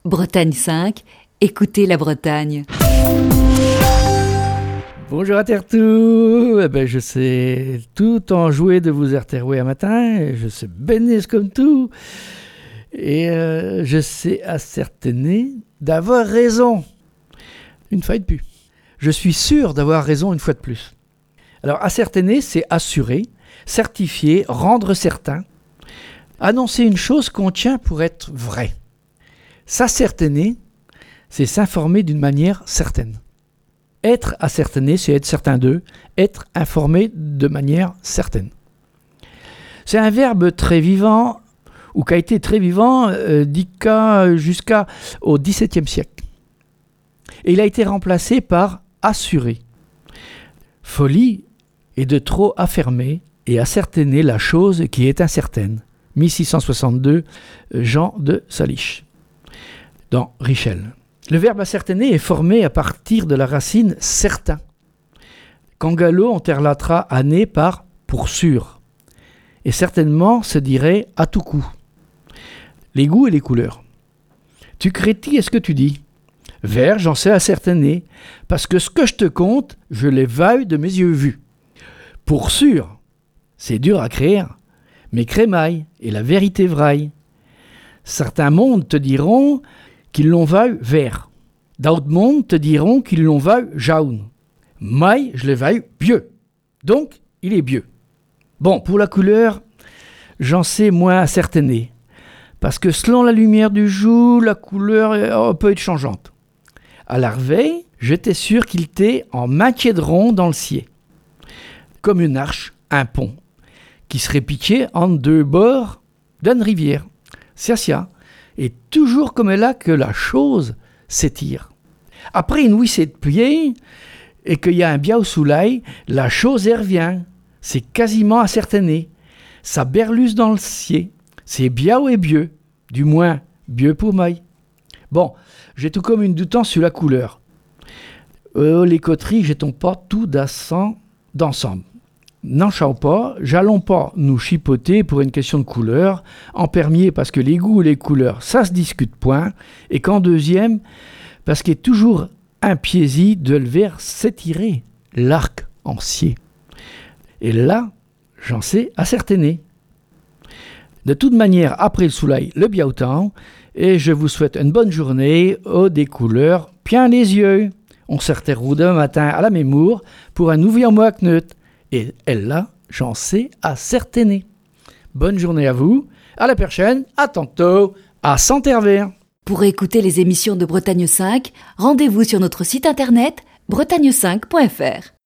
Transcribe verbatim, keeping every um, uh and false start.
Bretagne cinq, écoutez la Bretagne. Bonjour à Tertou, eh ben, je sais tout en jouer de vous erterouer un matin, je sais bénis comme tout, et euh, je sais ascertainer d'avoir raison, une fois de plus. Je suis sûr d'avoir raison une fois de plus. Alors ascertainer, c'est assurer, certifier, rendre certain, annoncer une chose qu'on tient pour être vraie. S'ascertainer, c'est s'informer d'une manière certaine. Être ascertainer, c'est être certain d'eux, être informé de manière certaine. C'est un verbe très vivant, ou qui a été très vivant, euh, d'Ica jusqu'au dix-septième siècle. Et il a été remplacé par assurer. Folie est de trop affirmer et ascertainer la chose qui est incertaine. mille six cent soixante-deux, Jean de Salich, dans Richel. Le verbe ascertainer est formé à partir de la racine certain, qu'en gallo on terlatra année par pour sûr, et certainement se dirait à tout coup. Les goûts et les couleurs. Tu crétis est-ce que tu dis? Vert, j'en sais ascertainer, parce que ce que je te conte, je l'ai vaille de mes yeux vus. Pour sûr, c'est dur à créer, mais crémaille et la vérité vraille. Certains mondes te diront qu'ils l'ont vaille vert. D'autres mondes te diront qu'ils l'ont vaille jaune. Maille, je le vaille bieux. Donc, il est bieux. Bon, pour la couleur, j'en sais moins ascertainer. Parce que selon la lumière du jour, la couleur peut être changeante. À la réveil, j'étais sûr qu'il était en maquet de rond dans le ciel. Comme une arche, un pont, qui serait pitché entre deux bords d'une rivière. C'est ça. Et toujours comme là que la chose s'étire. Après une ouissée de pluie et qu'il y a un bien au soleil, la chose y revient. C'est quasiment ascertané. Ça berluse dans le ciel. C'est bien et bieux. Du moins, bieux pour moi. Bon, j'ai tout comme une doutant sur la couleur. Euh, les coteries, j'ai ton pas tout d'assant d'ensemble. N'en chao pas, j'allons pas nous chipoter pour une question de couleur, en premier parce que les goûts et les couleurs, ça se discute point, et qu'en deuxième, parce qu'il est toujours un piési de le ver s'étirer, l'arc en ciel. Et là, j'en sais ascertainer. De toute manière, après le soleil, le bien autant, et je vous souhaite une bonne journée, aux des couleurs, bien les yeux. On se retrouve demain matin à la mémoire pour un nouveau mois kneut. Et elle là, j'en sais ascertainer. Bonne journée à vous, à la prochaine, à tantôt, à Saint-Hervé. Pour écouter les émissions de Bretagne cinq, rendez-vous sur notre site internet bretagne cinq point f r.